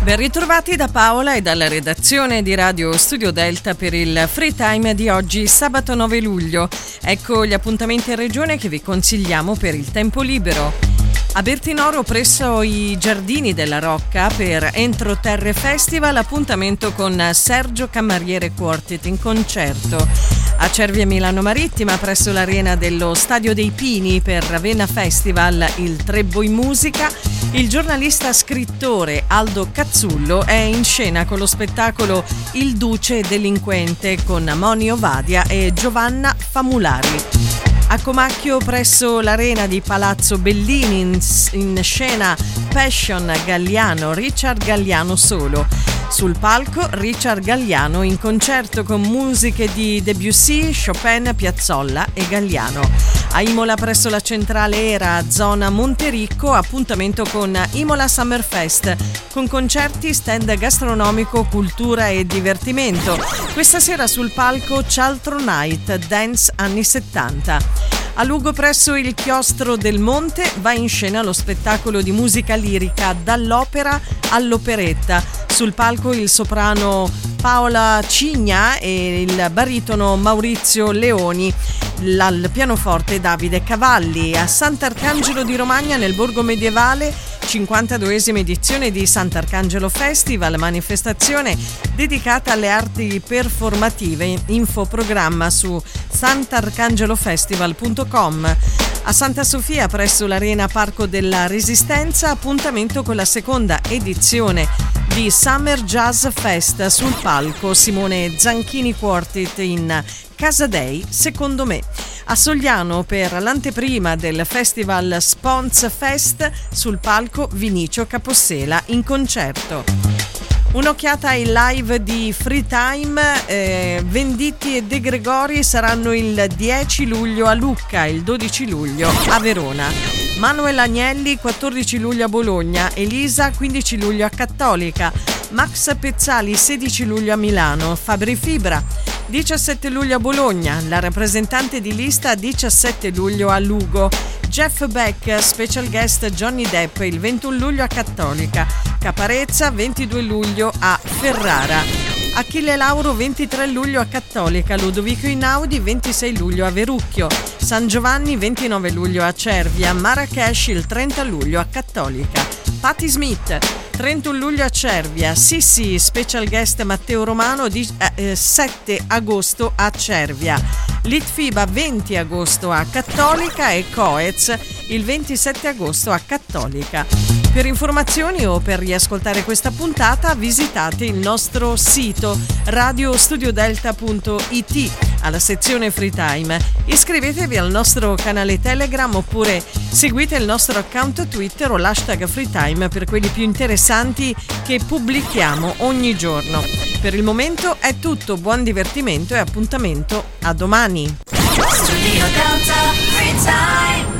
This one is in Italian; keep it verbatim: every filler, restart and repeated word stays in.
Ben ritrovati da Paola e dalla redazione di Radio Studio Delta per il Free Time di oggi, sabato nove luglio. Ecco gli appuntamenti in regione che vi consigliamo per il tempo libero. A Bertinoro, presso i Giardini della Rocca, per Entro Terre Festival, appuntamento con Sergio Camariere Quartet in concerto. A Cervia Milano Marittima, presso l'Arena dello Stadio dei Pini, per Ravenna Festival, il Trebbo in musica. Il giornalista scrittore Aldo Cazzullo è in scena con lo spettacolo Il Duce Delinquente con Moni Ovadia e Giovanna Famulari. A Comacchio, presso l'Arena di Palazzo Bellini, in, in scena Passion Galliano, Richard Galliano solo. Sul palco Richard Galliano in concerto con musiche di Debussy, Chopin, Piazzolla e Galliano. A Imola, presso la centrale Era, zona Montericco, appuntamento con Imola Summerfest, con concerti, stand gastronomico, cultura e divertimento. Questa sera sul palco Cialtro Night, dance anni settanta. A Lugo, presso il Chiostro del Monte, va in scena lo spettacolo di musica lirica Dall'opera all'operetta. Sul palco il soprano Paola Cigna e il baritono Maurizio Leoni, al pianoforte Davide Cavalli. A Sant'Arcangelo di Romagna, nel borgo medievale, cinquantaduesima edizione di Sant'Arcangelo Festival, manifestazione dedicata alle arti performative. Infoprogramma su santarcangelofestival punto com. A Santa Sofia, presso l'Arena Parco della Resistenza, appuntamento con la seconda edizione di Summer Jazz Fest. Sul palco Simone Zanchini Quartet in Casa Dei, secondo me. A Sogliano, per l'anteprima del Festival Spons Fest, sul palco Vinicio Capossela in concerto. Un'occhiata ai live di Free Time. eh, Venditti e De Gregori saranno il dieci luglio a Lucca, il dodici luglio a Verona. Manuel Agnelli quattordici luglio a Bologna, Elisa quindici luglio a Cattolica, Max Pezzali sedici luglio a Milano, Fabri Fibra diciassette luglio a Bologna, la rappresentante di lista diciassette luglio a Lugo, Jeff Beck special guest Johnny Depp il ventuno luglio a Cattolica, Caparezza ventidue luglio a Ferrara, Achille Lauro ventitré luglio a Cattolica, Ludovico Inaudi ventisei luglio a Verucchio, San Giovanni ventinove luglio a Cervia, Marrakesh il trenta luglio a Cattolica, Patti Smith trentuno luglio a Cervia, Sissi special guest Matteo Romano di, eh, sette agosto a Cervia, Litfiba venti agosto a Cattolica e Coez il ventisette agosto a Cattolica. Per informazioni o per riascoltare questa puntata visitate il nostro sito radio studio delta punto it, alla sezione Free Time. Iscrivetevi al nostro canale Telegram oppure seguite il nostro account Twitter o l'hashtag Free Time per quelli più interessanti che pubblichiamo ogni giorno. Per il momento è tutto, buon divertimento e appuntamento a domani. Studio Delta Free Time.